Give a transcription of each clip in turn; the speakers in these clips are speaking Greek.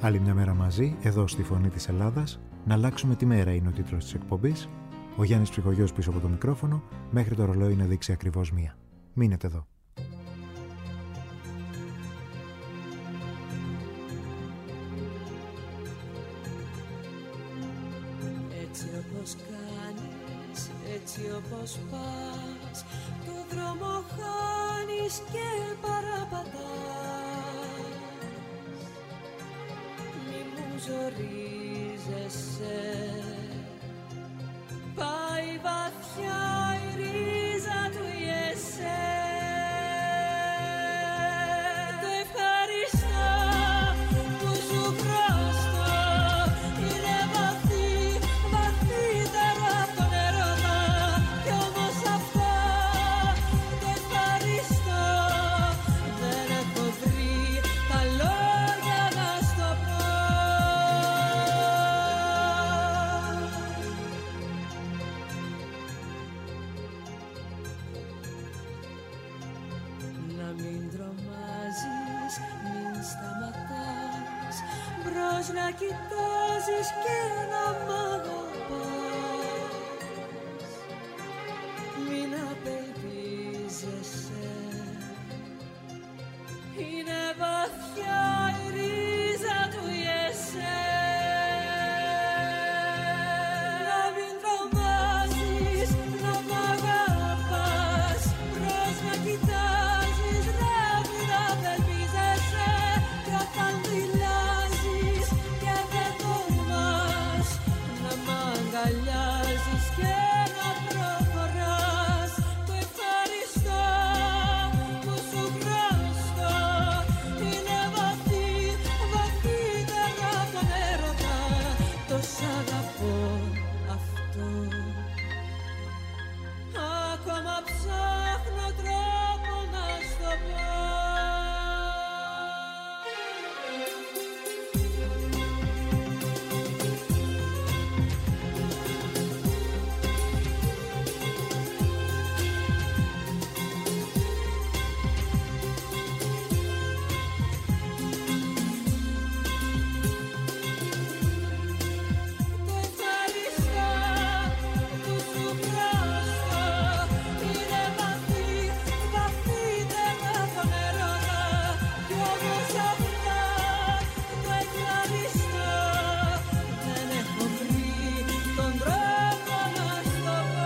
Άλλη μια μέρα μαζί, εδώ στη Φωνή της Ελλάδας. Να αλλάξουμε τη μέρα είναι ο τίτλος της εκπομπής. Ο Γιάννης Ψυχογιός πίσω από το μικρόφωνο, μέχρι το ρολόι να δείξει ακριβώς 1. Μείνετε εδώ. Έτσι όπως κάνεις, έτσι όπως πας, το δρόμο χάνεις και παραπατάς. Μη μου ζορίζεσαι, πάει βαθιά η ρίζα του η εσέ. Το ευχαριστώ που σου χρωστώ, είναι βαθύ, βαθύτερο από τον έρωτα. Κι όμως αυτά το ευχαριστώ, δεν έχω βρει τα λόγια να στο πω. Να μην τρομάζεις, μην σταματάς, μπρος να κοιτάζεις και να μ' αγαπάς. Μην απελπίζεσαι, είναι βαθιά η ρίζα του η εσέ. Να μην τρομάζεις, να μ' αγαπάς, μπρος να κοιτάζεις, να μην απελπίζεσαι. Κι όταν δηλάζεις και δεν τολμάς, να μ' αγκαλιάζεις και να προχωράς. Το ευχαριστώ που σου χρωστώ, είναι βαθύ, βαθύτερο από τον έρωτα. Το σ' αγαπώ αυτό, ακόμα ψάχνω τρόπο να στο πω. Το ευχαριστώ που σου χρωστώ, είναι βαθύ, βαθύτερο από τον έρωτα. Κι όμως αυτά το ευχαριστώ, δεν έχω βρει τον τρόπο να στο πω.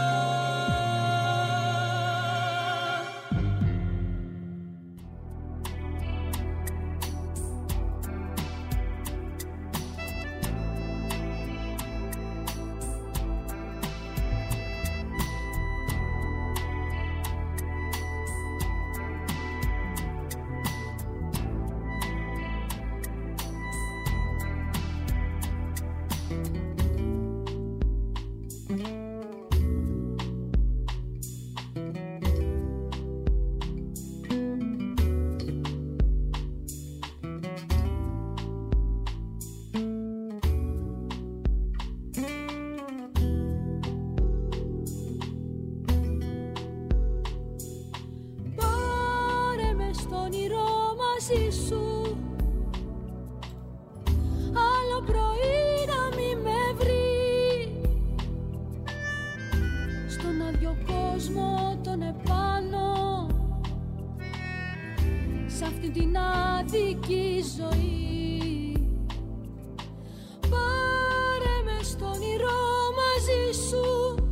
Πάρε με στο όνειρο μαζί σου, άλλο πρωί να μη με βρει. Στον άδειο κόσμο τον επάνω, σ' αυτή την άδικη ζωή. Πάρε με στο όνειρο μαζί σου,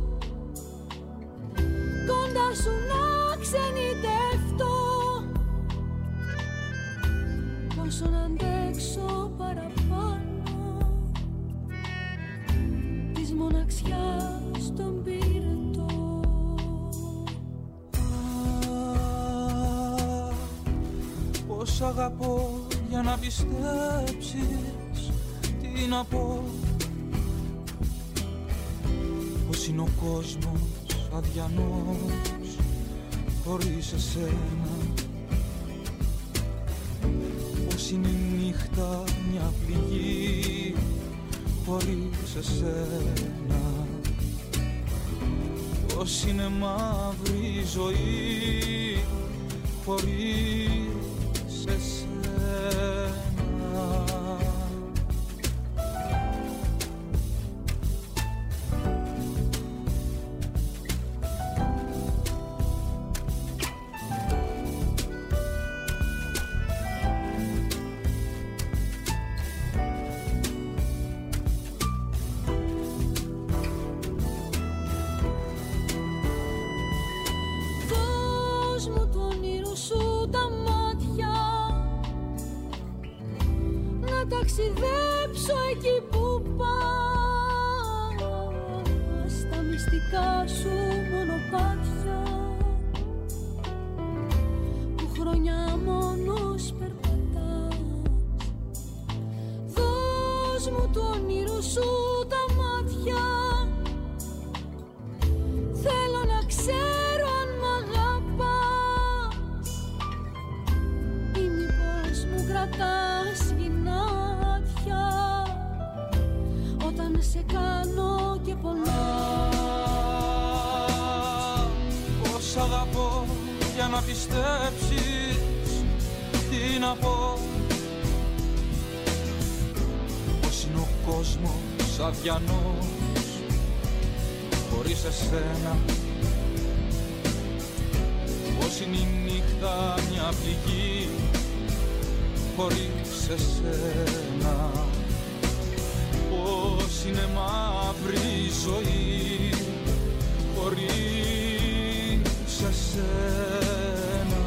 κοντά σου να ξενιτευτώ. Πόσο να αντέξω παραπάνω της μοναξιάς τον πυρετό. Πώς αγαπώ για να πιστέψεις, τι να πω. Πώς είναι ο κόσμος αδιανός χωρίς εσένα. Πώς είναι η νύχτα μια πληγή χωρίς εσένα. Πώς είναι μαύρη η ζωή χωρίς εσένα. εκεί που πας, τα μυστικά σου μονοπάτια που χρόνια μόνος περπατάς. Δώσ' μου το όνειρο σου τα μάτια, θέλω να ξέρω αν μ' αγαπάς ή μήπως μου κρατάς γυνάτια όταν σε κάνω και πονάς. Πώς αγαπώ για να πιστέψεις, τι να πω. Πώς είναι ο κόσμος αδιανός χωρίς εσένα. Πώς είναι η νύχτα μια πληγή χωρίς εσένα. Πώς είναι μαύρη η ζωή χωρίς εσένα.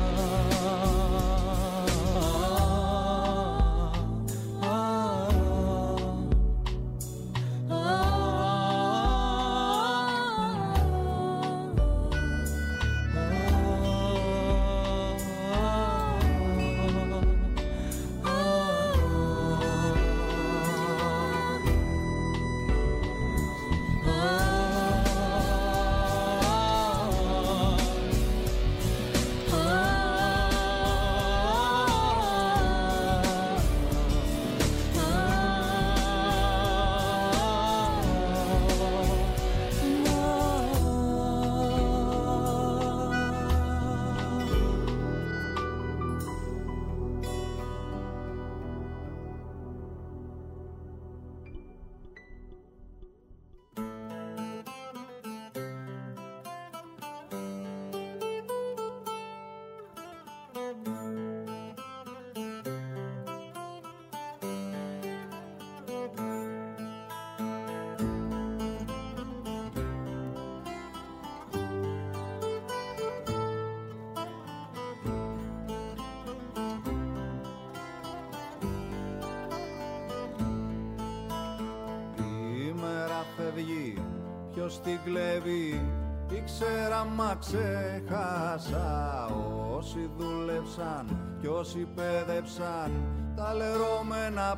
Ποιος την κλέβει, ήξερα μα ξέχασα. Όσοι δούλεψαν κι όσοι πέδεψαν, τα λερώμενα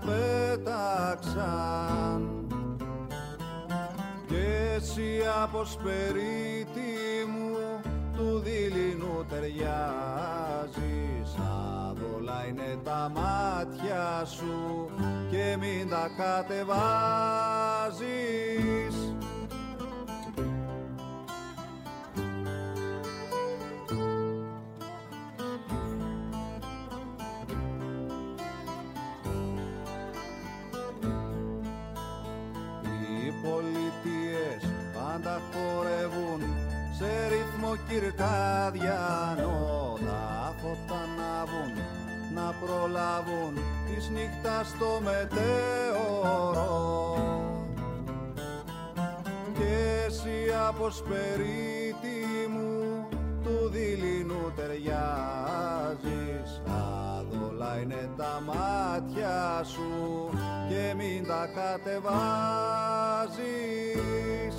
πέταξαν. Κι εσύ από σπερίτη μου του δειλινού ταιριάζεις. Άδολα είναι τα μάτια σου και μην τα κατεβάζεις. Πάντα χορεύουν σε ρυθμό κυρκάδιανο. Τα φώτα ανάβουν να προλάβουν της νύχτας το μετέωρο. Κι εσύ από σπερίτη μου του δειλινού ταιριάζεις. Άδολα είναι τα μάτια σου και μην τα κατεβάζεις.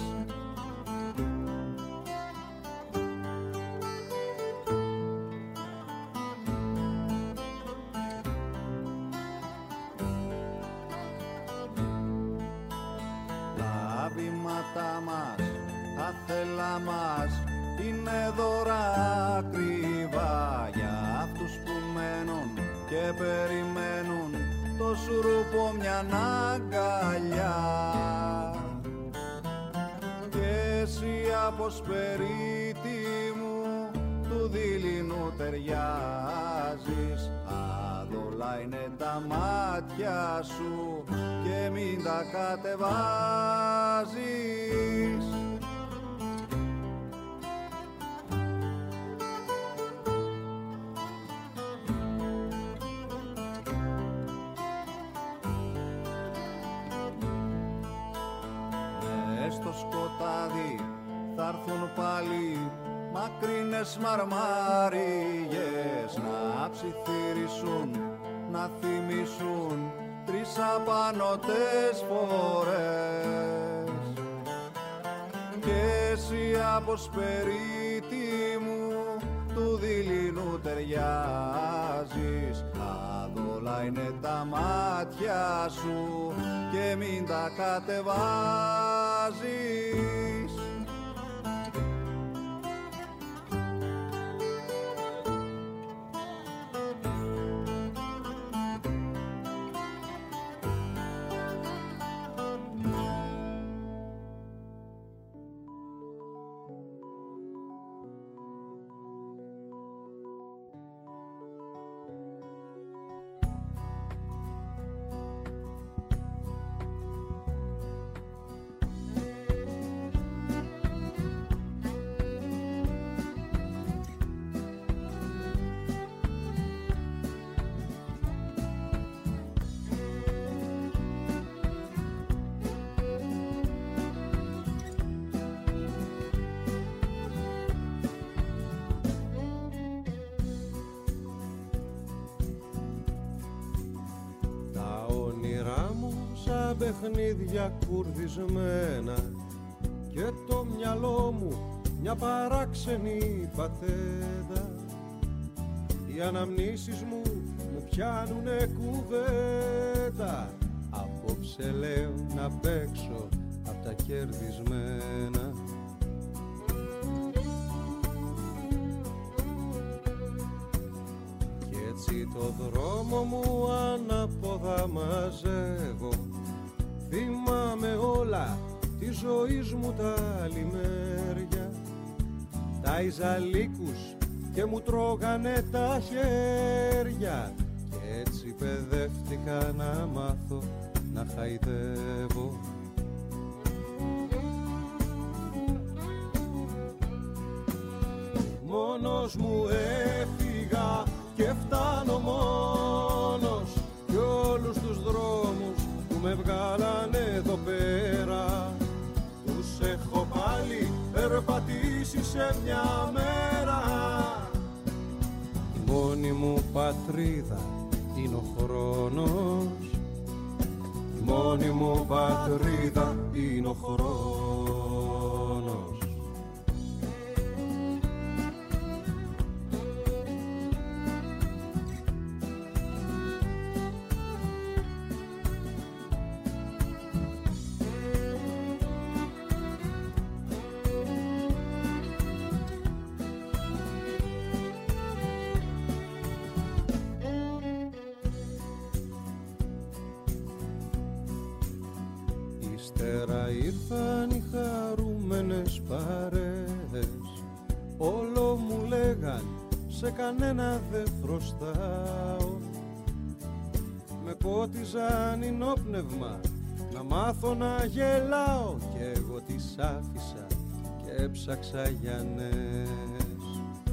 Τα βήματα μας, τα θέλα μας είναι δώρα ακριβά για αυτούς που μένουν και περιμένουν το σουρούπο μιαν αγκαλιά. Κι εσύ από σπερίτη μου του δειλινού ταιριάζεις. Άδολα είναι τα μάτια σου και μην τα κατεβάζεις. Στο σκοτάδι θa'ρθουν πάλι μακρινές μαρμάριες να ψιθυρίσουν, να θυμίσουν 3 απανωτές φορές κι εσύ από σπερίτη μου του δειλινού ταιριάζεις. Άδολα είναι τα μάτια σου και μην τα κατεβάζεις. Παιχνίδια κουρδισμένα και το μυαλό μου μια παράξενη πατέντα. Οι αναμνήσεις μου πιάνουνε κουβέντα. Απόψε λέω να παίξω απ' τα κερδισμένα. Κι έτσι το δρόμο μου ανάποδα μαζεύω. Θυμάμαι όλα τη ζωής μου τα λιμέρια. Τάιζα λύκους και μου τρώγανε τα χέρια. Κι έτσι παιδεύτηκα να μάθω να χαϊδεύω. Μόνος μου έφυγα και φτάνω μόνος κι όλους τους δρόμους που με βγάλανε εδώ πέρα τους έχω πάλι περπατήσει σε μια μέρα. Η μόνη μου πατρίδα είναι ο χρόνος. Η μόνη μου πατρίδα είναι ο χρόνος. Ήρθαν οι χαρούμενες παρέες, όλο μου λέγαν σε κανένα δεν χρωστάω. Με πότιζαν ινόπνευμα να μάθω να γελάω κι εγώ τις άφησα και έψαξα για νες.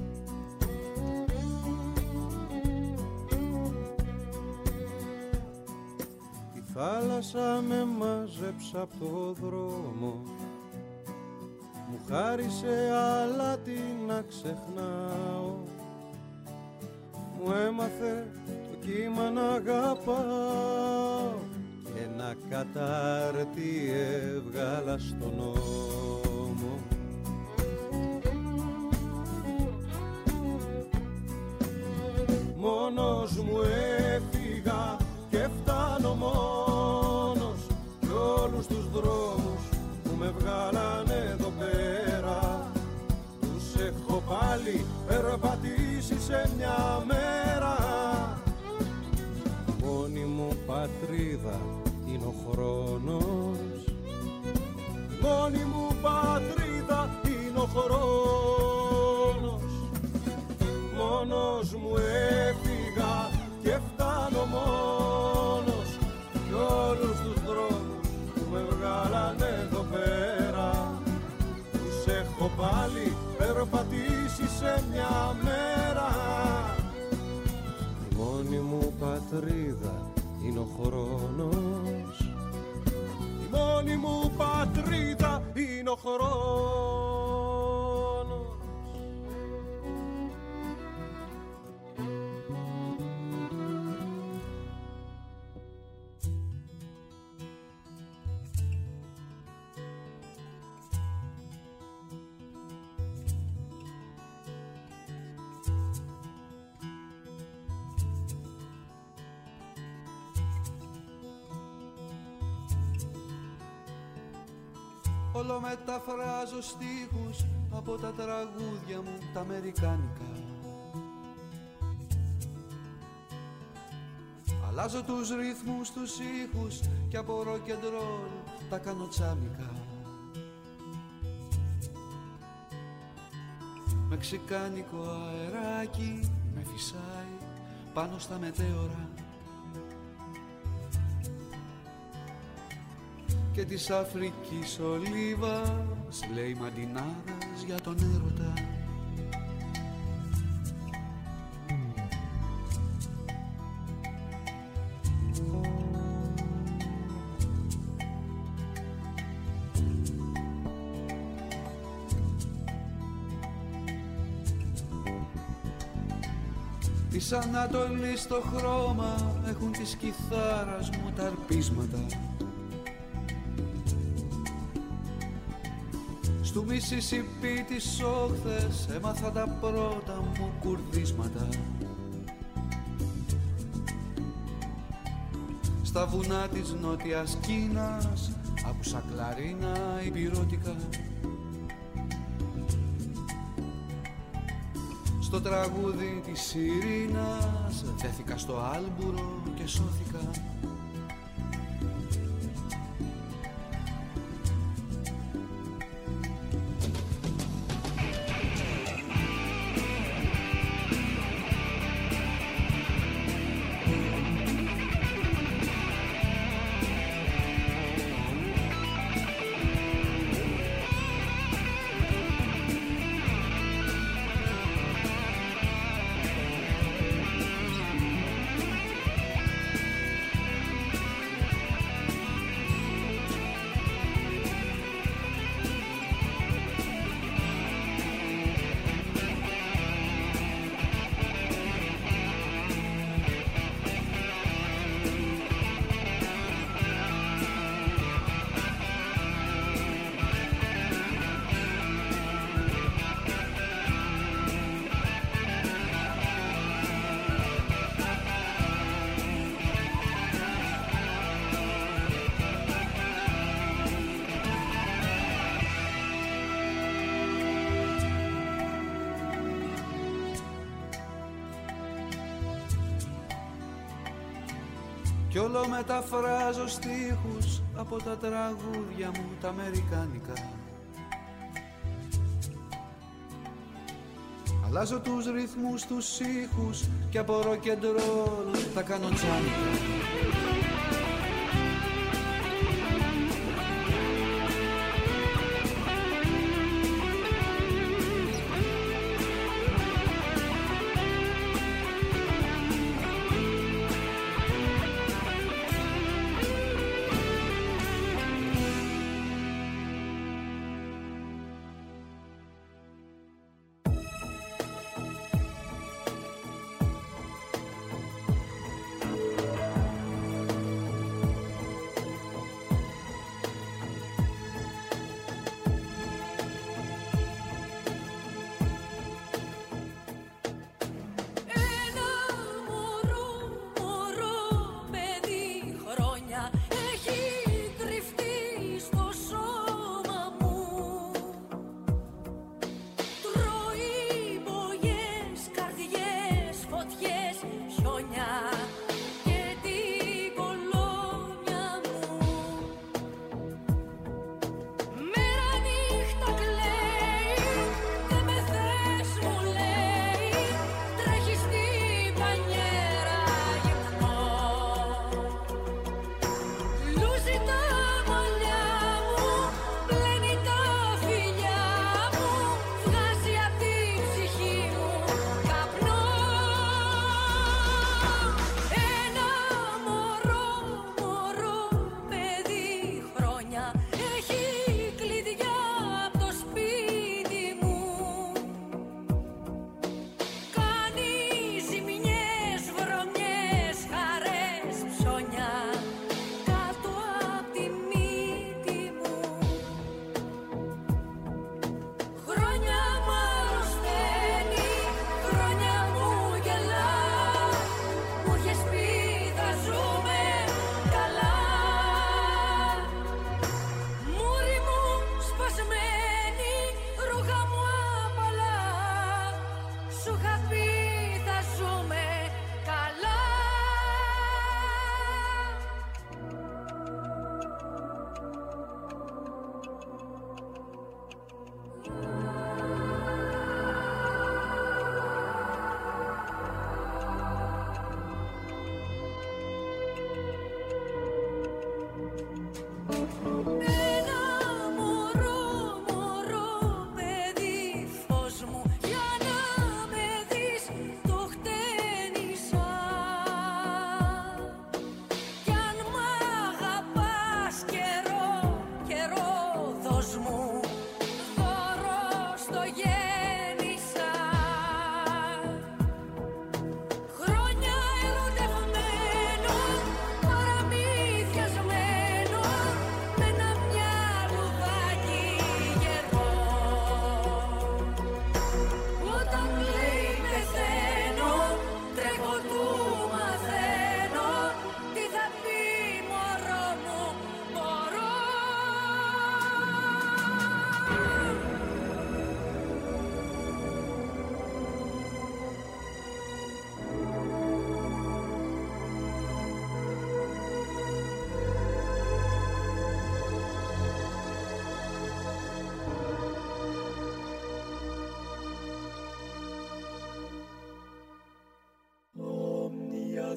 Θάλασσα με μάζεψε απ' το δρόμο, μου χάρισε αλάτι να ξεχνάω. Μου έμαθε το κύμα να αγαπάω και ένα κατάρτι έβγαλα στον νόμο. Μόνος μου έφυγα και φτάνω μόνος κι όλους τους δρόμους που με βγάλανε εδώ πέρα τους έχω πάλι περπατήσει σε μια μέρα. Η μόνη μου πατρίδα είναι ο χρόνος. Η μόνη μου πατρίδα είναι ο χρόνος. Μόνος μου έφυγα και φτάνω μόνος κι όλους τους δρόμους που με βγάλανε εδώ πέρα τους έχω πάλι περπατήσει σε μια μέρα. Η μόνη μου πατρίδα είναι ο χρόνος. Η μόνη μου πατρίδα είναι ο χρόνος. Όλο μεταφράζω στίχους από τα τραγούδια μου τα αμερικάνικα. Αλλάζω τους ρυθμούς, τους ήχους και από rock and roll τα κάνω τσάμικα. Μεξικάνικο αεράκι με φυσάει πάνω στα μετέωρα και της Αφρικής ολίβας λέει μαντινάδας για τον έρωτα. Της Ανατολής το χρώμα έχουν της κιθάρας μου τα αρπίσματα. Στου Μισισιπί τις όχθες έμαθα τα πρώτα μου κουρδίσματα. Στα βουνά της Νότιας Κίνας άκουσα κλαρίνα υπηρώτικα. Στο τραγούδι της Ειρήνας δέθηκα στο άλμπουρο και σώθηκα. Κι όλο μεταφράζω στίχους από τα τραγούδια μου τα αμερικάνικα. Αλλάζω τους ρυθμούς, τους ήχους και από rock and roll τα κάνω τσάνικα.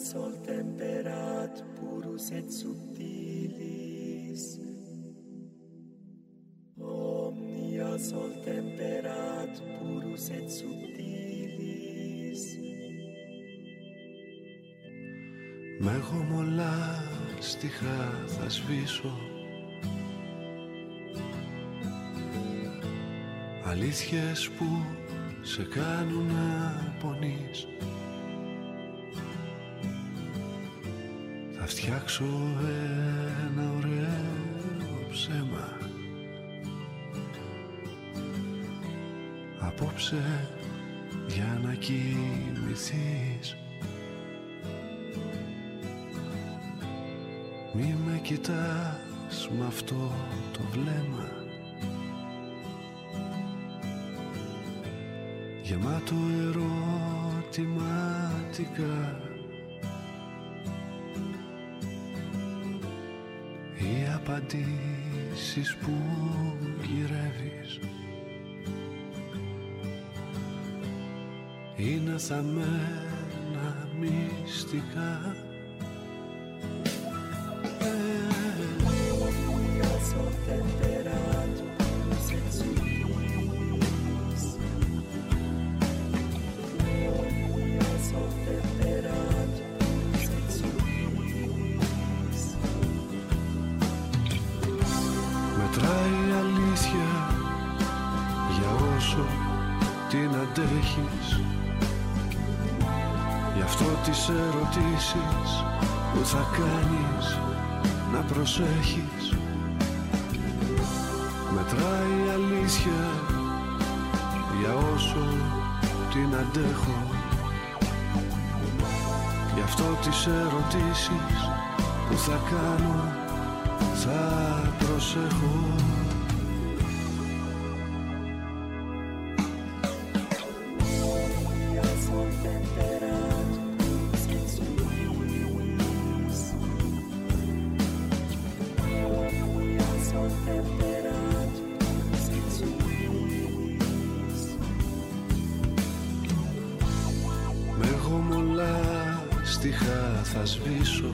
sol temperat purus et subtilis, omnia sol temperat purus et subtilis. Με γομολά στιχά θα σβήσω, αλήθειες που σε κάνουν να πονείς. Θα φτιάξω ένα ωραίο ψέμα απόψε για να κοιμηθείς. Μη με κοιτάς μ' αυτό το βλέμμα γεμάτο ερωτηματικά. Οι απαντήσεις που γυρεύεις είναι θαμμένα μυστικά. Μετράει η αλήθεια για όσο την αντέχεις. Γι' αυτό τις ερωτήσεις που θα κάνεις να προσέχεις. Μετράει η αλήθεια για όσο την αντέχω. Γι' αυτό τις ερωτήσεις που θα κάνω θα προσέχω. Με γομολά στιχά θα σβήσω,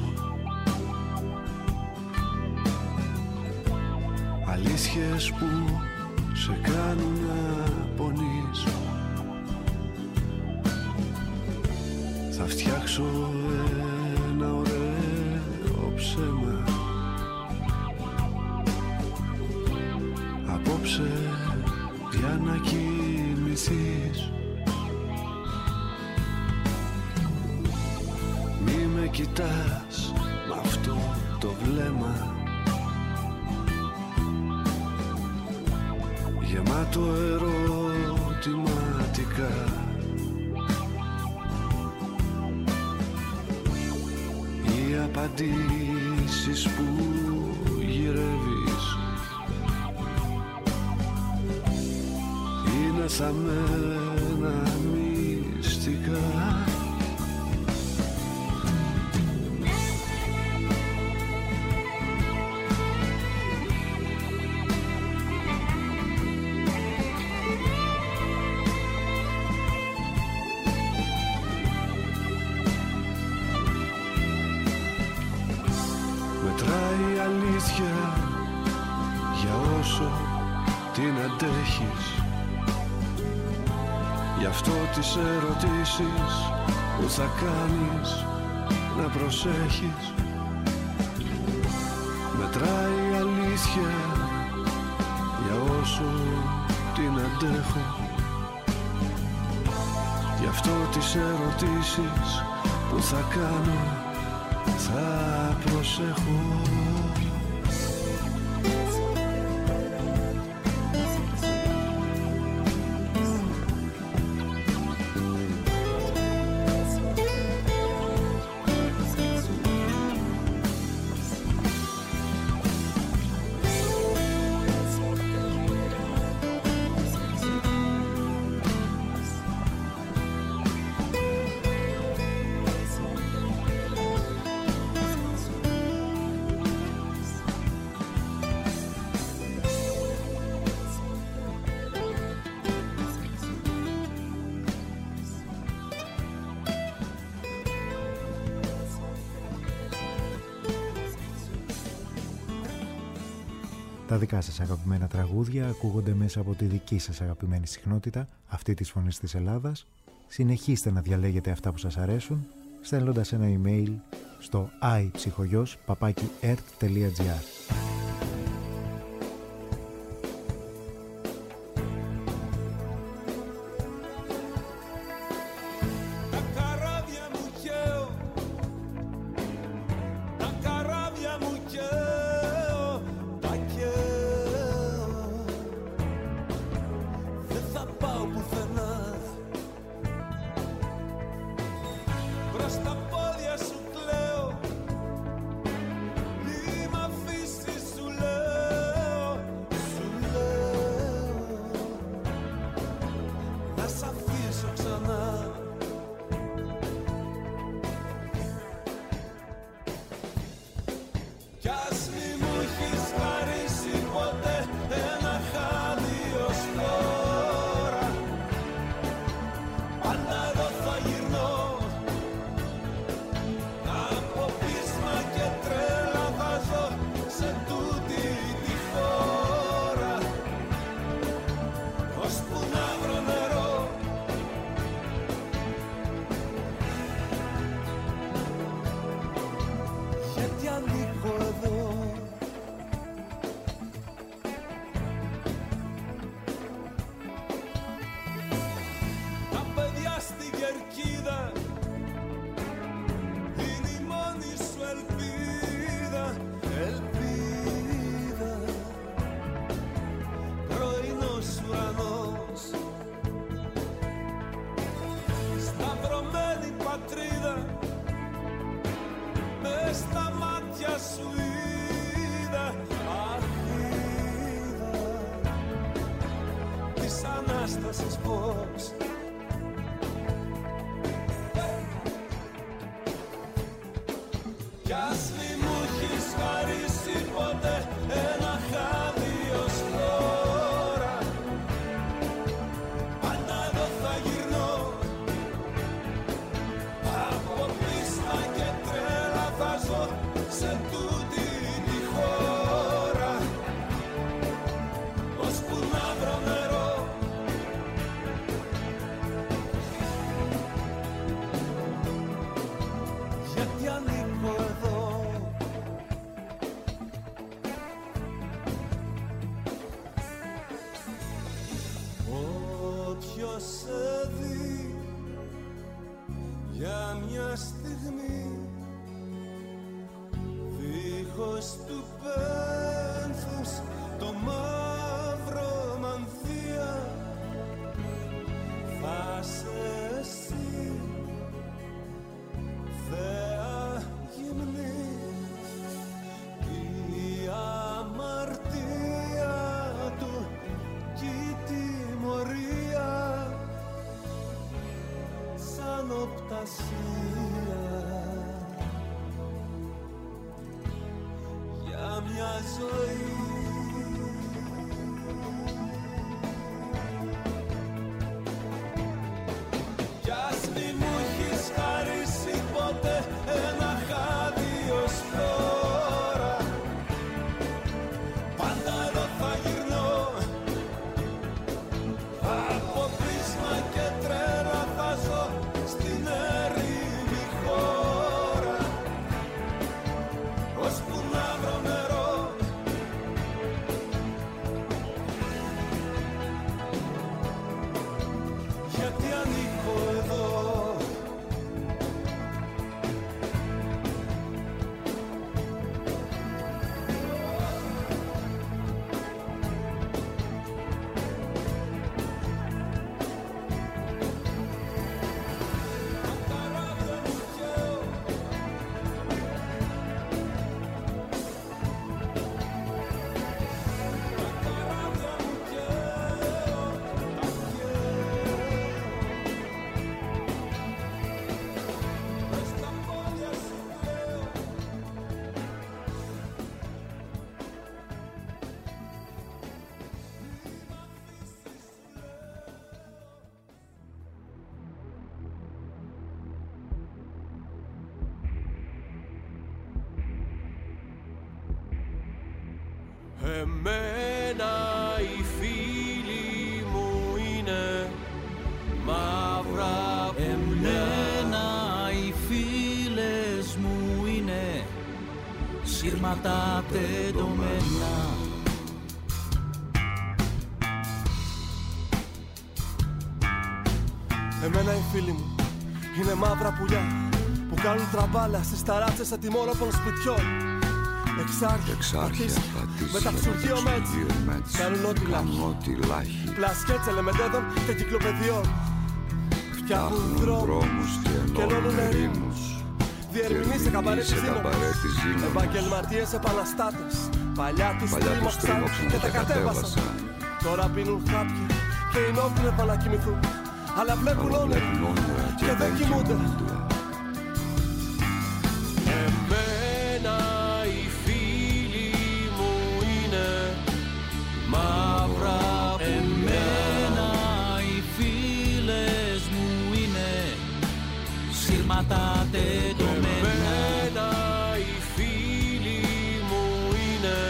αλήθειες που σε κάνουν να πονείς. Θα φτιάξω ένα ωραίο ψέμα απόψε για να κοιμηθείς. Μη με κοιτάς μ' αυτό το βλέμμα γεμάτο ερωτηματικά. Οι απαντήσεις που γυρεύεις είναι θαμμένα μυστικά. Μετράει η αλήθεια για όσο την αντέχεις. Γι' αυτό τις ερωτήσεις που θα κάνεις να προσέχεις. Μετράει η αλήθεια για όσο την αντέχω. Γι' αυτό τις ερωτήσεις που θα κάνω θα προσέχω. Τα δικά σας αγαπημένα τραγούδια ακούγονται μέσα από τη δική σας αγαπημένη συχνότητα, αυτή της Φωνής της Ελλάδας. Συνεχίστε να διαλέγετε αυτά που σας αρέσουν, στέλνοντας ένα email στο ipsychogos@ert.gr. Ώσπου να βρω νερό Εμένα οι φίλοι μου είναι μαύρα πουλιά. Εμένα οι φίλες μου είναι σύρματα τεντωμένα. Εμένα οι φίλοι μου είναι μαύρα πουλιά που κάνουν τραμπάλα στις ταράτσες ατιμόρροπων σπιτιών. Εξάρχεια, πατήσια, με τα ψουργείο μέτς, κάνουν ό,τι λάχει, πλασκέτς ελεμεντόδων και κυκλοπαιδιών. Φτιάχνουν δρόμους και ενώνουν ερήμους, διερμηνείς σε καμπαρέ της Ζήνωνας, επαγγελματίες επαναστάτες, παλιά τους τρίμωξαν και τα κατέβασαν. Τώρα πίνουν χάπια και οι νόκροι επανακοιμηθούν, αλλά βλέπουν όνειρα και δεν κοιμούνται. Εμένα οι φίλοι μου είναι μαύρα πουλιά. Εμένα οι φίλες μου είναι σύρματα τεντωμένα. Εμένα οι φίλοι μου είναι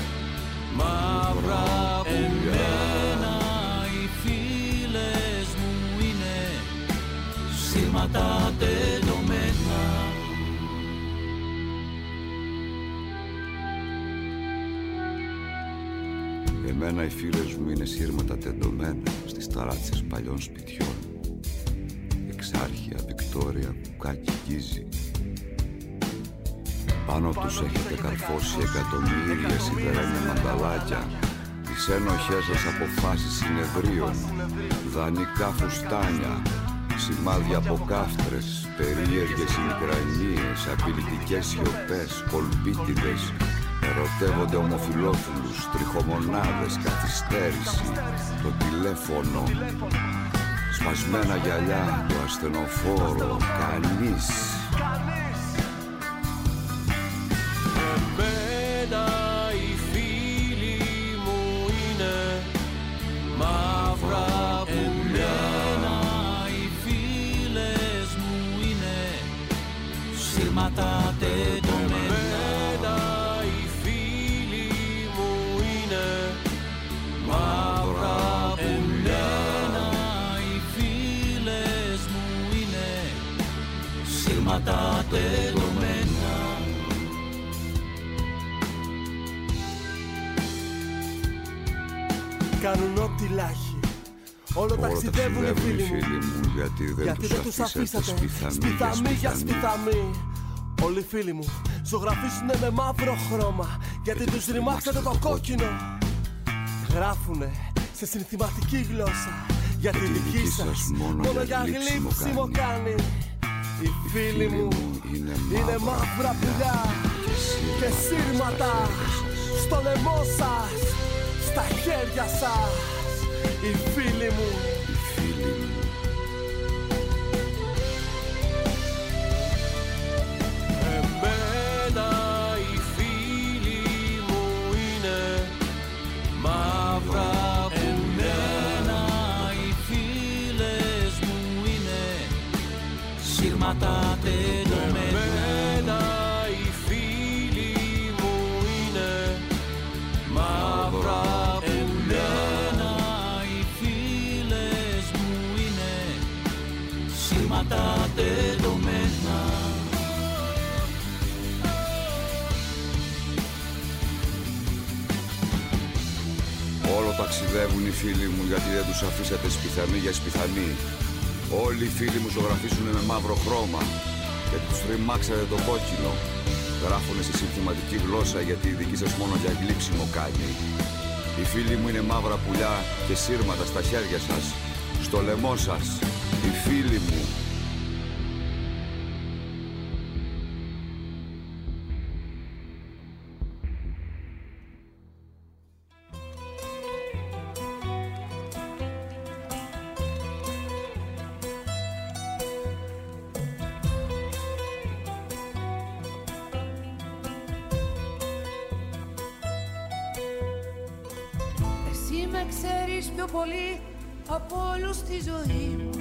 μαύρα πουλιά. Εμένα οι φίλες μου είναι σύρματα τεντωμένα. Εμένα οι φίλες μου είναι σύρματα τεντωμένα στις ταράτσες παλιών σπιτιών. Εξάρχεια, Βικτόρια, Κουκάκι, Γκίζη. Πάνω τους έχετε καρφώσει εκατομμύρια σιδερένια μανταλάκια, τις ένοχές σας αποφάσεις συνεδρίων, δανεικά φουστάνια, σημάδια από κάφτρες, περίεργες ημικρανίες, απειλητικές σιωπές, κολπίτιδες, ερωτεύονται ομοφυλόφιλους, τριχομονάδες, καθυστέρηση, το τηλέφωνο, σπασμένα γυαλιά, το ασθενοφόρο, κανείς. Εμένα οι φίλοι μου είναι μαύρα πουλιά. Εμένα οι φίλες μου είναι σύρματα τεντωμένα. Εμένα οι φίλοι μου είναι μαύρα πουλιά. Εμένα οι φίλες μου είναι σύρματα τεντωμένα. Κάνουν ό,τι λάχει, όλο ταξιδεύουν οι φίλοι μου, γιατί δεν τους αφήσατε σπιθαμή για σπιθαμή. Όλοι οι φίλοι μου ζωγραφίσουνε με μαύρο χρώμα, γιατί τους ρημάξατε το κόκκινο. Γράφουνε σε συνθηματική γλώσσα, γιατί η δική σας μόνο για γλύψιμο κάνει. Οι φίλοι μου είναι μαύρα πουλιά και σύρματα στο λαιμό σας, στα χέρια σας. Οι φίλοι μου, Εμένα οι φίλοι μου είναι μαύρα πουλιά. Εμένα οι φίλες μου είναι σύρματα τεντωμένα. Εμένα οι φίλοι μου είναι μαύρα πουλιά. Εμένα οι φίλες μου είναι σύρματα τεντωμένα. Όλο ταξιδεύουν οι φίλοι μου, γιατί δεν τους αφήσατε σπιθαμή για σπιθαμή. Όλοι οι φίλοι μου ζωγραφίσουνε με μαύρο χρώμα, γιατί τους ρημάξατε το κόκκινο. Γράφουνε στη συνθηματική γλώσσα, γιατί η δική σας μόνο για γλύψιμο κάνει. Οι φίλοι μου είναι μαύρα πουλιά και σύρματα στα χέρια σας, στο λαιμό σας. Οι φίλοι μου. Εσύ με ξέρεις πιο πολύ από όλους στη ζωή μου.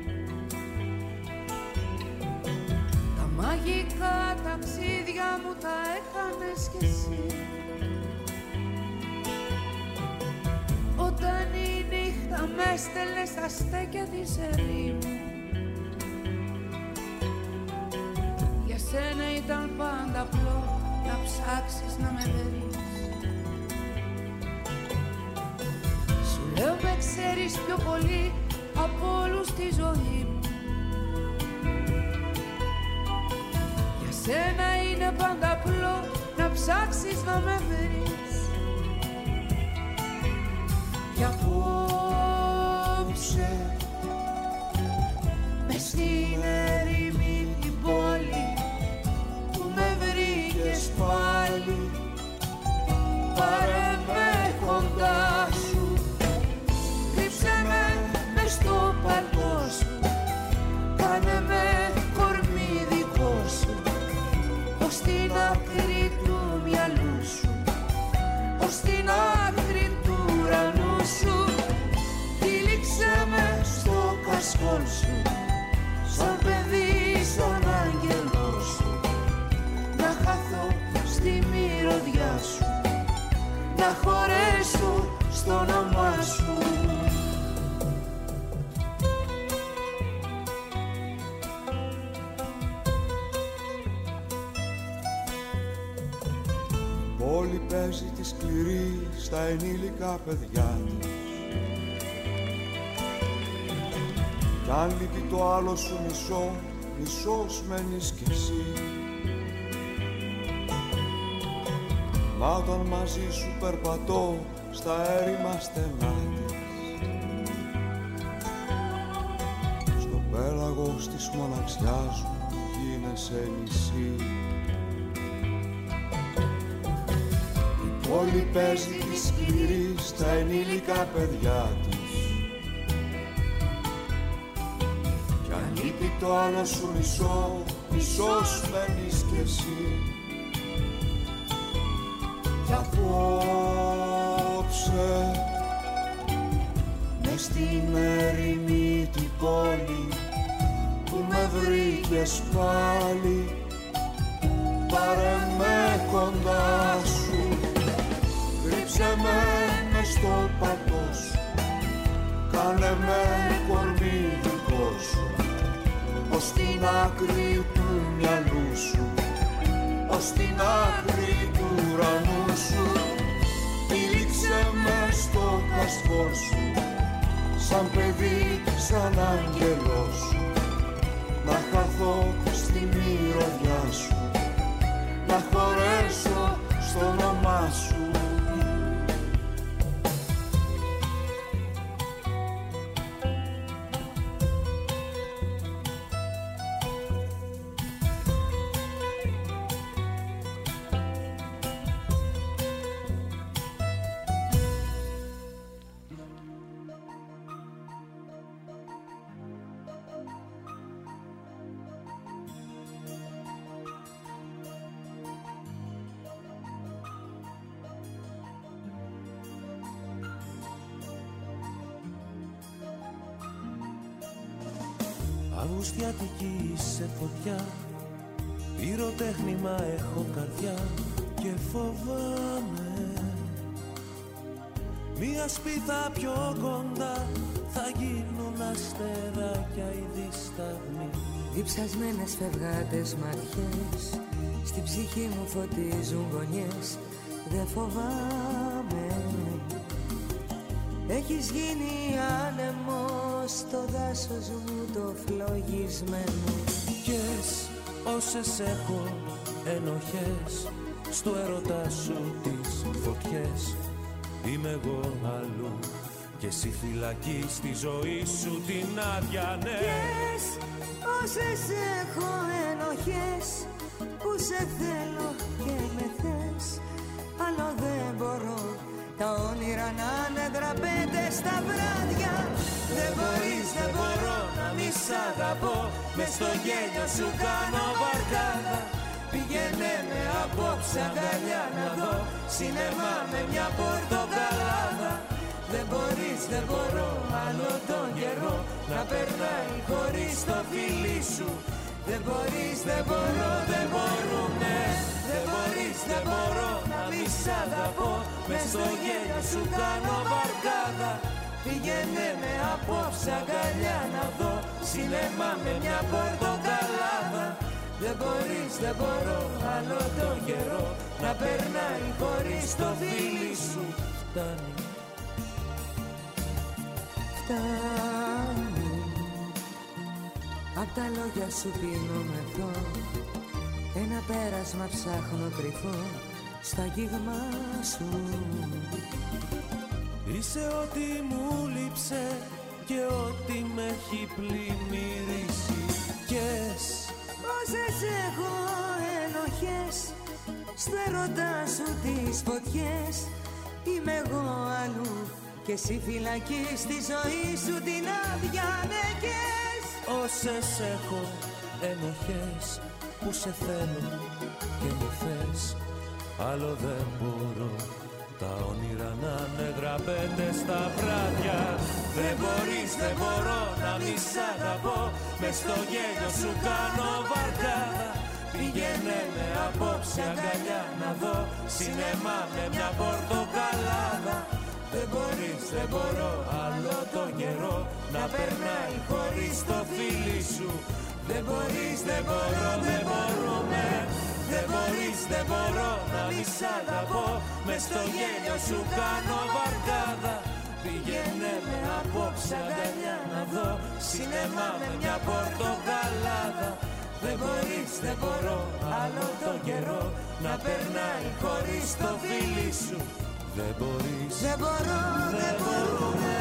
Τα μαγικά ταξίδια μου τα έκανες κι εσύ. με έστελνε στα στέκια της ερήμου. Για σένα ήταν πάντα απλό να ψάξεις να με βρεις. Σου λέω με ξέρεις πιο πολύ από όλους τη ζωή μου. Για σένα είναι πάντα απλό να ψάξεις να με βρεις. Κι απόψε μες στην ερήμη την πόλη που με βρήκες πάλι, πάρε με κοντά σου, κρύψε με μες στο παλτό σου, κάνε με κορμί δικό σου, ως την άκρη του μυαλού σου, ως την άκρη του ουρανού σου. Τύλιξε με στο κασκόλ σου, σαν παιδί, σαν άγγελό σου, να χαθώ στη μυρωδιά σου, να χωρέσω στο όνομά σου. Πόλη παίζει τη σκληρή στα ενήλικα παιδιά της. Κι αν λείπει το άλλο σου μισό, μισός μένεις κι εσύ. Μα όταν μαζί σου περπατώ στα έρημα στενά της, στο πέλαγος της μοναξιάς μου γίνεσαι νησί. Η πόλη παίζει τη σκληρή στα ενήλικα παιδιά της. Κι αν λείπει το άλλο σου μισό, μισός μένεις κι εσύ. Κι απόψε μες στην ερημή την πόλη που με βρήκες πάλι, πάρε με κοντά σου, κρύψε με μες στο παλτό σου, κάνε με κορμί δικό σου, ως την άκρη του μυαλού σου, ως την άκρη του ουρανού σου. Τύλιξε με στο κασκόλ σου, σαν παιδί, σαν άγγελό σου, να χαθώ στη μυρωδιά σου, να χωρέσω στο όνομά σου. Αυγουστιάτικη σε φωτιά, πυροτέχνημα έχω καρδιά και φοβάμαι. Μία σπίθα πιο κοντά θα γίνουν αστεράκια οι δισταγμοί. Διψασμένες φευγάτες ματιές στην ψυχή μου φωτίζουν γωνιές, δεν φοβάμαι. Έχεις γίνει άνεμος στο δάσος μου το φλογισμένο. Κες όσες έχω ενοχές, στο έρωτα σου τις φωτιές. Είμαι εγώ αλλού και εσύ φυλακή στη ζωή σου την άδεια, ναι. Κες όσες έχω ενοχές, που σε θέλω και με θες, άλλο δεν μπορώ τα όνειρα να είναι δραπέτες στα βράδια. Δεν μπορείς, δεν μπορώ να μη σ' αγαπώ, μες στο γέλιο σου κάνω βαρκάδα. Πήγαινε με απόψε αγκαλιά να δω σινεμά με μια πορτοκαλάδα. Δεν μπορείς, δεν μπορώ άλλο τον καιρό να περνάει χωρίς το φίλι σου. Δεν μπορείς, δεν μπορώ, δεν μπορούμε. Δεν μπορείς, δεν μπορώ να μη σ' αγαπώ, μες στο γέλιο σου κάνω βαρκάδα. Πήγαινε με απόψε αγκαλιά να δω σινεμά με μια πορτοκαλάδα. Δεν μπορείς, δεν μπορώ άλλο τον καιρό να περνάει χωρίς το φίλι σου. Φτάνει, φτάνει. Απ' τα λόγια σου πίνω μεθό, ένα πέρασμα ψάχνω κρυφό στα αγγίγμα σου. Είσαι ό,τι μου λείψε και ό,τι με έχει πλημμυρίσει. Όσες έχω ενοχές στο έρωτά σου τις φωτιές, είμαι εγώ αλλού και εσύ φυλακή στη ζωή σου την αδιανεκές. Όσες έχω ενοχές που σε θέλω και μου θες, άλλο δεν μπορώ τα όνειρα να είναι δραπέτες στα βράδια. Δεν μπορείς, δεν μπορώ να μη σ' αγαπώ, μες στο γέλιο σου κάνω βαρκάδα. Πήγαινε με απόψε αγκαλιά να δω σινεμά με μια πορτοκαλάδα. Δεν μπορείς, δεν μπορώ άλλο τον καιρό να περνάει χωρίς το φίλι σου. Δεν μπορείς, δεν μπορώ, δεν μπορούμε. Δεν μπορείς, δεν μπορώ να μη σ' αγαπώ, μες στο γέλιο σου κάνω βαρκάδα. Πήγαινε με απόψε αγκαλιά να δω σινεμά με μια πορτοκαλάδα. Δεν μπορείς, δεν μπορώ άλλο τον καιρό να περνάει χωρίς το φίλι σου. Δεν μπορείς, δεν μπορώ, δεν μπορούμε.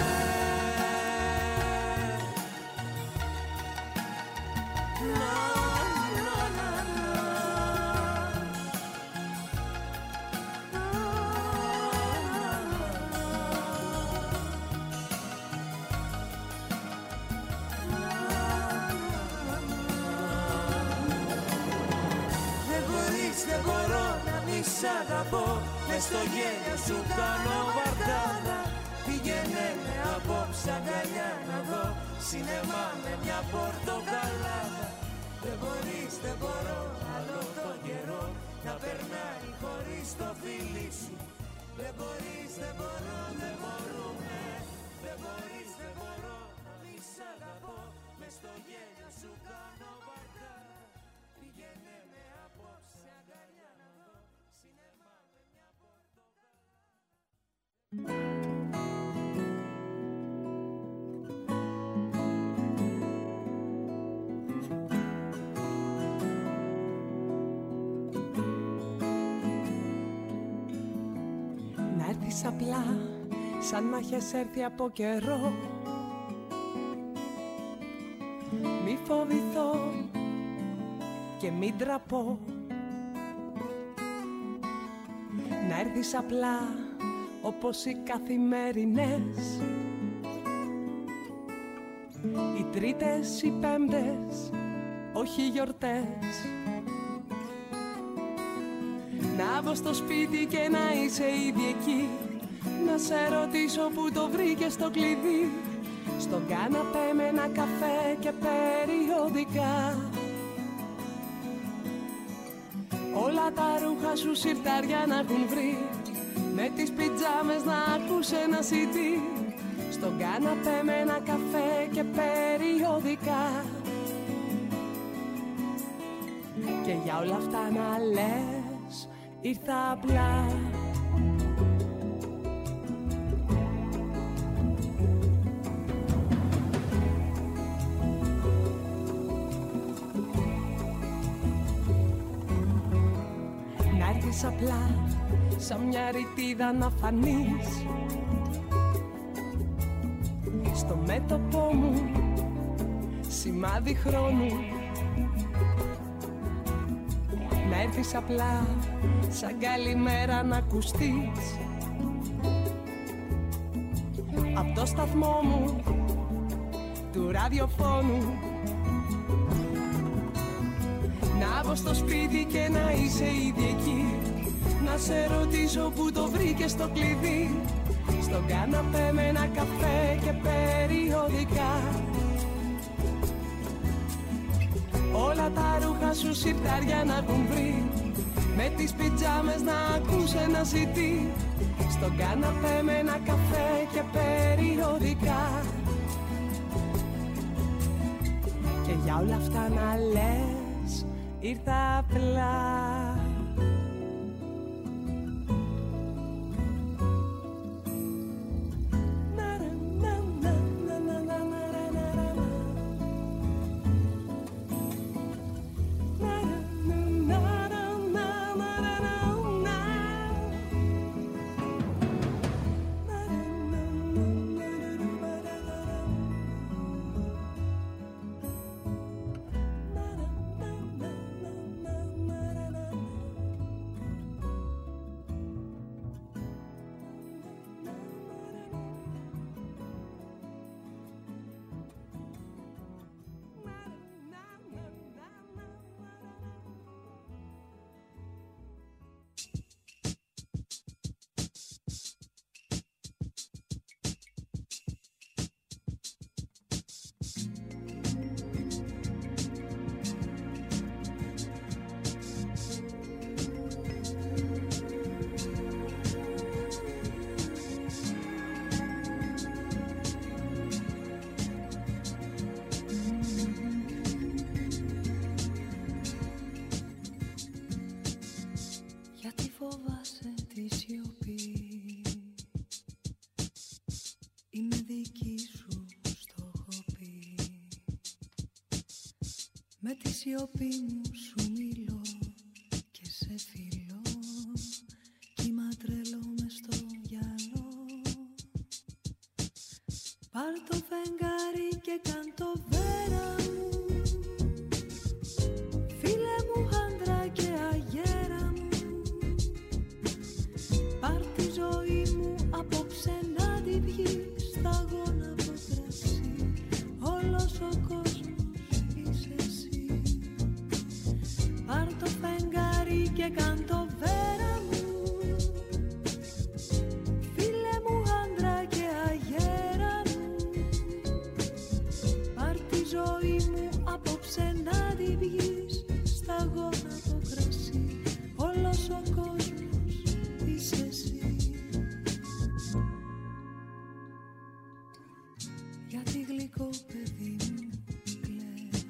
Δεν μπορώ να μη σ' αγαπώ, μες στο γέλιο σου κάνω βαρκάδα. Πήγαινε με απόψε αγκαλιά να δω σινεμά με μια πορτοκαλάδα. Δεν μπορείς, δεν μπορώ άλλο τον καιρό να περνάει χωρίς το φίλι σου. Δεν μπορείς, δεν μπορώ, δεν μπορούμε. Δεν μπορείς, δεν μπορώ να μη σ' αγαπώ, μες στο γέλιο σου κάνω βαρκάδα. Πήγαινε με απόψε αγκαλιά να δω σινεμά με μια Να έρθεις απλά σαν να έχεις έρθει από καιρό. Μη φοβηθώ και μην τραπώ. Να έρθεις απλά όπως οι καθημερινές, οι Τρίτες, οι Πέμπτες, όχι γιορτές. Να βγω στο σπίτι και να είσαι ήδη εκεί, να σε ρωτήσω που το βρήκες το κλειδί. Στον κάναπέ με ένα καφέ και περιοδικά. Όλα τα ρούχα σου συρτάρια να έχουν βρει, με τις πιτζάμες να ακούς ένα CD. Στον κάναπέ με ένα καφέ και περιοδικά. Και για όλα αυτά να λες, ήρθα απλά. Να έρθεις απλά, σαν μια ρητίδα να φανείς στο μέτωπό μου, σημάδι χρόνου. Να έρθεις απλά, σαν καλημέρα να ακουστείς απ' το σταθμό μου του ραδιοφώνου. Να βγω στο σπίτι και να είσαι ήδη εκεί, να σε ρωτήσω που το βρήκες το κλειδί. Στον κάναπέ με ένα καφέ και περιοδικά. Όλα τα ρούχα σου συρτάρια να έχουν βρει, με τις πιτζάμες να ακούς ένα CD. στον καναπέ με ένα καφέ και περιοδικά. Και για όλα αυτά να λες ήρθα απλά. Με τη σιωπή μου σου μιλώ και σε φιλώ, κύμα τρελό μες στο γυαλό. Πάρ' το φεγγάρι και κάν το βέρα μου, φίλε μου άντρα και αγέρα μου. Πάρ' τη ζωή μου απόψε να τη βγεις, σταγόνα από κρασί, όλος ο κόσμος είσαι εσύ. Πάρ' το φεγγάρι και κάν το βέρα μου, φίλε μου άντρα και αγέρα μου. Πάρ' τη ζωή μου απόψε να τη βγεις, σταγόνα από κρασί, όλος ο κόσμος είσαι εσύ. Γιατί γλυκό παιδί μου κλαις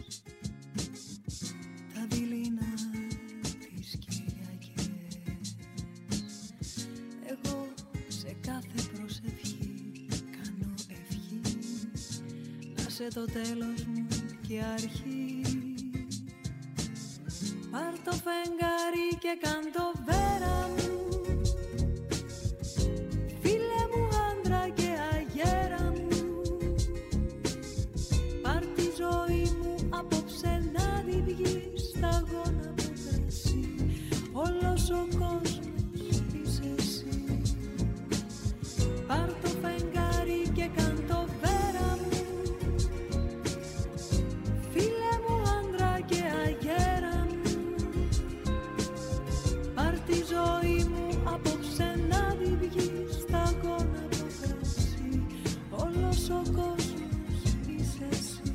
τα δειλινά τις Κυριακές. Εγώ σε κάθε προσευχή κάνω ευχή να σε το τέλος μου και αρχή. Πάρ' το φεγγάρι και κάν το βέρα μου, φίλε μου άντρα και αγέρα μου. Πάρ' τη ζωή μου απόψε να τη βγεις, σταγόνα από κρασί, όλος ο κόσμος είσαι εσύ. Πάρ' το φεγγάρι και κάν το βέρα μου, φίλε μου άντρα και αγέρα μου. Πάρ' τη ζωή μου απόψε να τη βγεις, σταγόνα από κρασί, όλος ο κόσμος είσαι εσύ.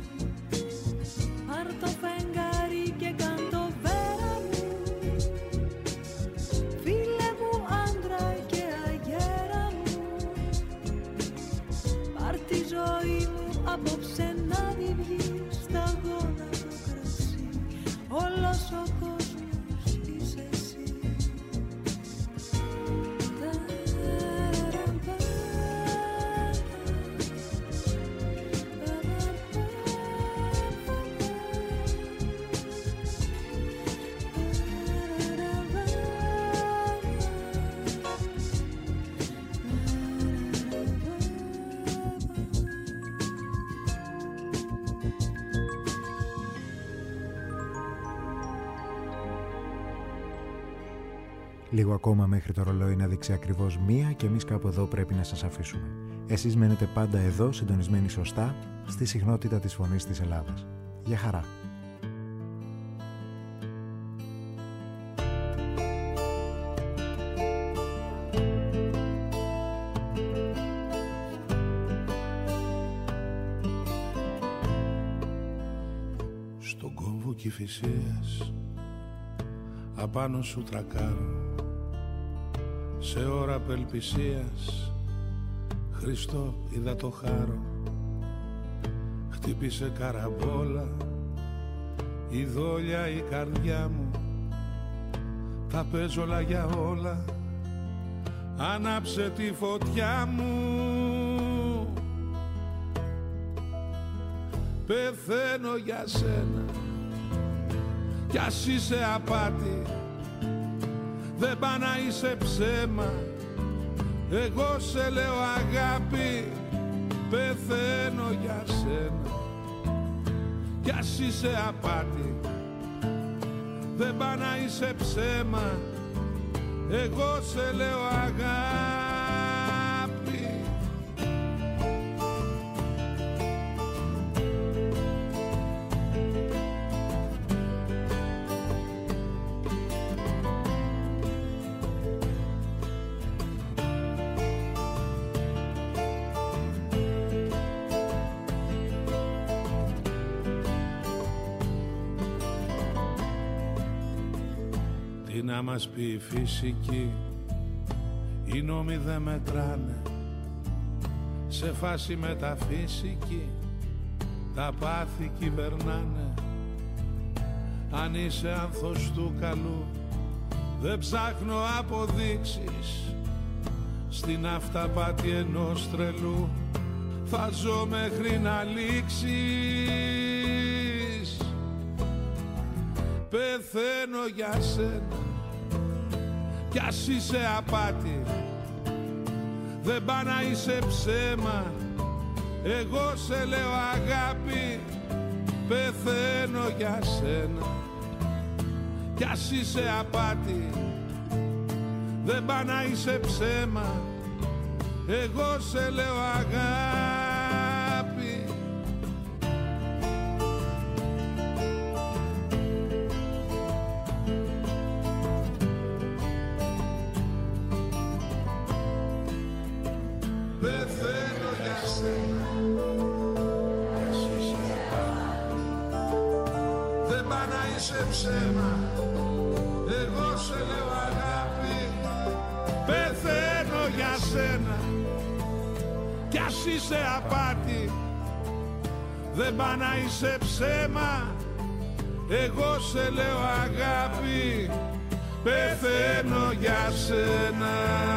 Πάρ' το φεγγάρι και κάν το βέρα μου, φίλε μου άντρα και αγέρα μου. Πάρ' τη ζωή μου απόψε να τη βγεις, σταγόνα από κρασί, όλος ο κόσμος είσαι εσύ. Λίγο ακόμα μέχρι το ρολόι να δείξει ακριβώς 1 και εμείς κάπου εδώ πρέπει να σας αφήσουμε. Εσείς μένετε πάντα εδώ, συντονισμένοι σωστά, στη συχνότητα της φωνής της Ελλάδας. Γεια χαρά! Στον κόμβο Κηφισίας απάνω σου τρακάρω, σε ώρα απελπισίας, Χριστό είδα το χάρο. Χτύπησε καραμπόλα η δόλια η καρδιά μου. Τα παίζω όλα για όλα, άναψε τη φωτιά μου. Πεθαίνω για σένα κι ας είσαι απάτη, δεν πά να είσαι ψέμα, εγώ σε λέω αγάπη. Πεθαίνω για σένα κι ας είσαι απάτη, δεν πά να είσαι ψέμα, εγώ σε λέω αγάπη. Τι να μας πει η φυσική, οι νόμοι δεν μετράνε. Σε φάση μεταφυσική τα πάθη κυβερνάνε. Αν είσαι άνθος του καλού, δεν ψάχνω αποδείξεις. Στην αυταπάτη ενός τρελού θα ζω μέχρι να λήξεις. Πεθαίνω για σένα κι ας είσαι απάτη, δεν πά να είσαι ψέμα, εγώ σε λέω αγάπη. Πεθαίνω για σένα κι ας είσαι απάτη, δεν πά να είσαι ψέμα, εγώ σε λέω αγάπη. Πεθαίνω για σένα κι ας είσαι απάτη, δεν πά να είσαι ψέμα, εγώ σε λέω αγάπη. Πεθαίνω για σένα κι ας είσαι απάτη, δεν πά να είσαι ψέμα, εγώ σε λέω αγάπη. Πεθαίνω για σένα.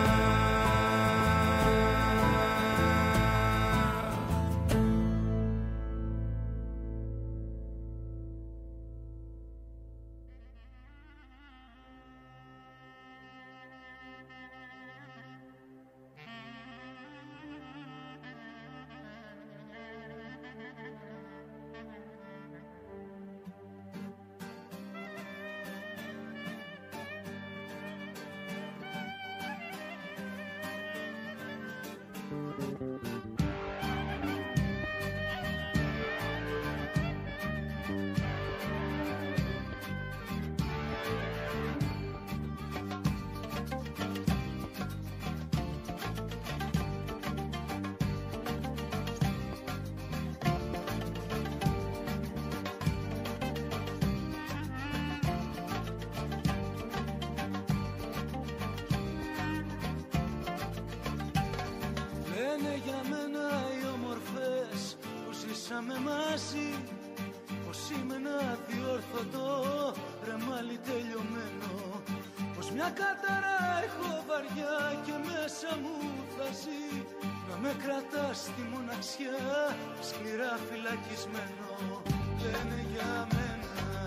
Σκληρά φυλακισμένο, λένε για μένα,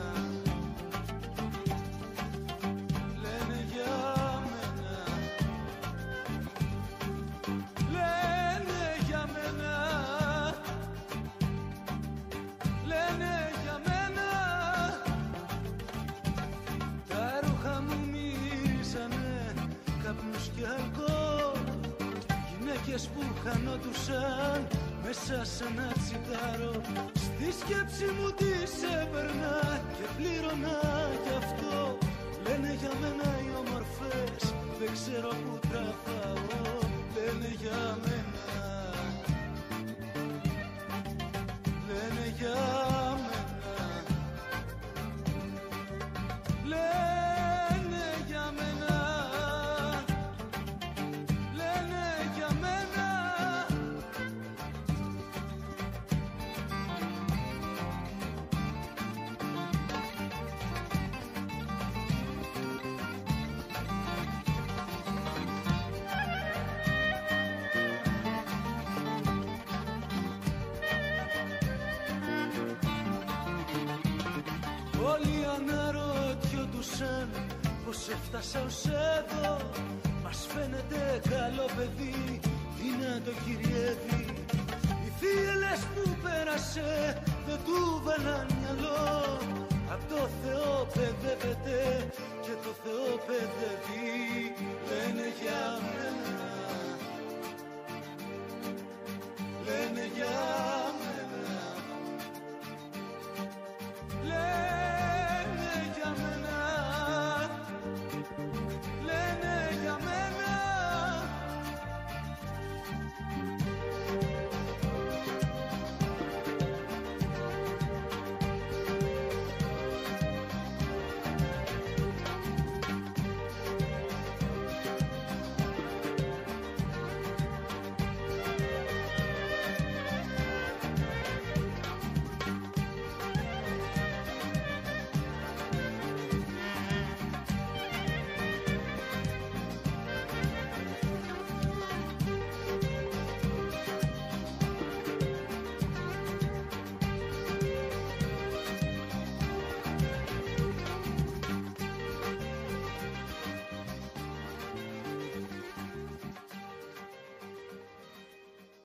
λένε για μένα, λένε για μένα, λένε για μένα. Τα ρούχα μου μυρίζανε καπνούς και αλκοόλ, γυναίκες που χανόντουσαν μέσα σ' ένα τσιγάρο. Στη σκέψη μου τις έπαιρνα και πλήρωνα γι' αυτό. Λένε για μένα οι όμορφες, δεν ξέρω που τραβάω. Λένε για μένα, λένε για μένα, λένε για μένα, Όλοι αναρωτιόντουσαν πως έφτασα ως εδώ. Μας φαίνεται καλό παιδί, δυνατό κυριεύει. Οι θύελες που πέρασε δεν του βάλαν μυαλό. Απ' το Θεό παιδεύεται και το Θεό παιδεύει. Λένε για μένα